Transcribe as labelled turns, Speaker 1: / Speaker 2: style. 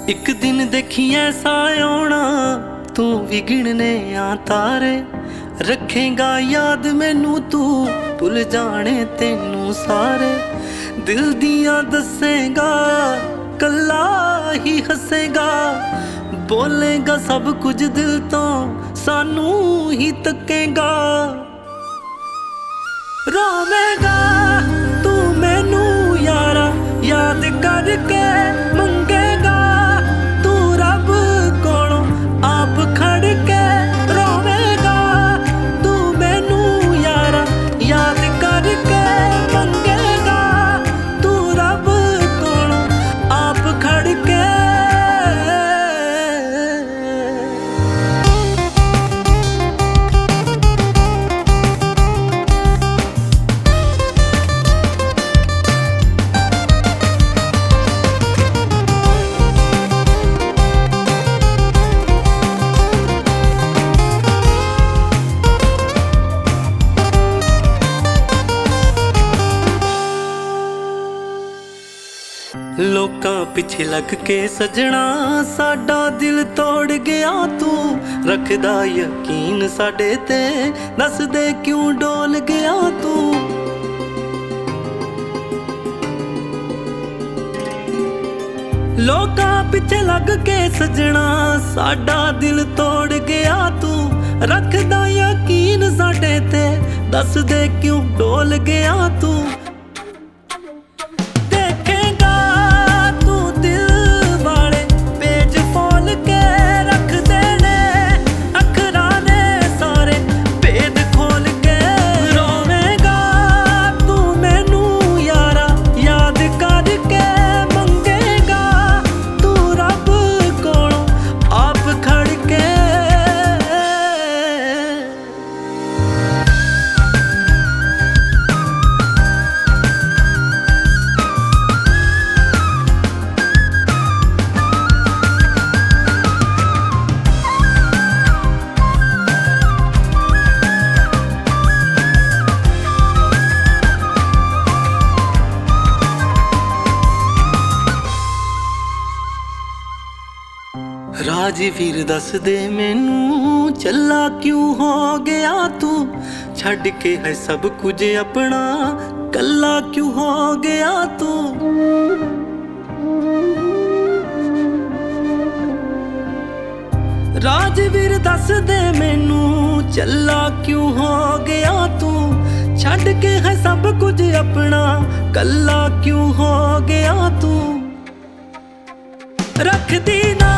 Speaker 1: ਇੱਕ ਦਿਨ ਦੇਖੀ ਐਸਾ ਆਉਣਾ, ਤੂੰ ਵੀ ਗਿਣਨੇ ਆ ਤਾਰੇ। ਰੱਖੇਗਾ ਯਾਦ ਮੈਨੂੰ ਤੂੰ, ਭੁੱਲ ਜਾਣੇ ਤੈਨੂੰ ਸਾਰੇ। ਦਿਲ ਦੀਆਂ ਦੱਸੇਗਾ, ਕੱਲਾ ਹੀ ਹੱਸੇਗਾ। ਬੋਲੇਗਾ ਸਭ ਕੁਝ ਦਿਲ ਤੋਂ, ਸਾਨੂੰ ਹੀ ਤੱਕੇਗਾ। ਰੋਵੇਗਾ ਤੂੰ ਮੈਨੂੰ ਯਾਰਾ, ਯਾਦ ਕਰਕੇ ਮੰਗੇਗਾ ਤੂੰ ਰੱਬ ਕੋਲੋਂ ਆਪ ਖੜ ਕੇ। ਰੋਵੇਗਾ ਤੂੰ ਮੈਨੂੰ ਯਾਰਾ, ਯਾਦ ਕਰਕੇ ਮੰਗੇਗਾ ਤੂੰ ਰੱਬ ਕੋਲੋਂ ਆਪ ਖੜ ਕੇ। ਲੋਕਾਂ ਪਿੱਛੇ ਲੱਗ ਕੇ ਸਜਣਾ, ਸਾਡਾ ਦਿਲ ਤੋੜ ਗਿਆ ਤੂੰ। ਰੱਖਦਾ ਯਕੀਨ ਸਾਡੇ ਤੇ, ਦੱਸ ਦੇ ਕਿਉਂ ਡੋਲ ਗਿਆ ਤੂੰ। ਲੋਕਾਂ ਪਿੱਛੇ ਲੱਗ ਕੇ ਸਜਣਾ, ਸਾਡਾ ਦਿਲ ਤੋੜ ਗਿਆ ਤੂੰ। ਰੱਖਦਾ ਯਕੀਨ ਸਾਡੇ ਤੇ, ਦੱਸ ਦੇ ਕਿਉਂ ਡੋਲ ਗਿਆ ਤੂੰ। ਰਾਜਵੀਰ ਦੱਸ ਦੇ ਮੈਨੂੰ, ਚੱਲਾ ਕਿਉਂ ਹੋ ਗਿਆ ਤੂੰ। ਛੱਡ ਕੇ ਹੈ ਸਭ ਕੁਝ ਆਪਣਾ, ਕੱਲਾ ਕਿਉਂ ਹੋ ਗਿਆ ਤੂੰ। ਰਾਜਵੀਰ ਦੱਸ ਦੇ ਮੈਨੂੰ, ਚੱਲਾ ਕਿਉਂ ਹੋ ਗਿਆ ਤੂੰ। ਛੱਡ ਕੇ ਹੈ ਸਭ ਕੁਝ ਆਪਣਾ, ਕੱਲਾ ਕਿਉਂ ਹੋ ਗਿਆ ਤੂੰ। ਰੱਖਦੀ ਨਾ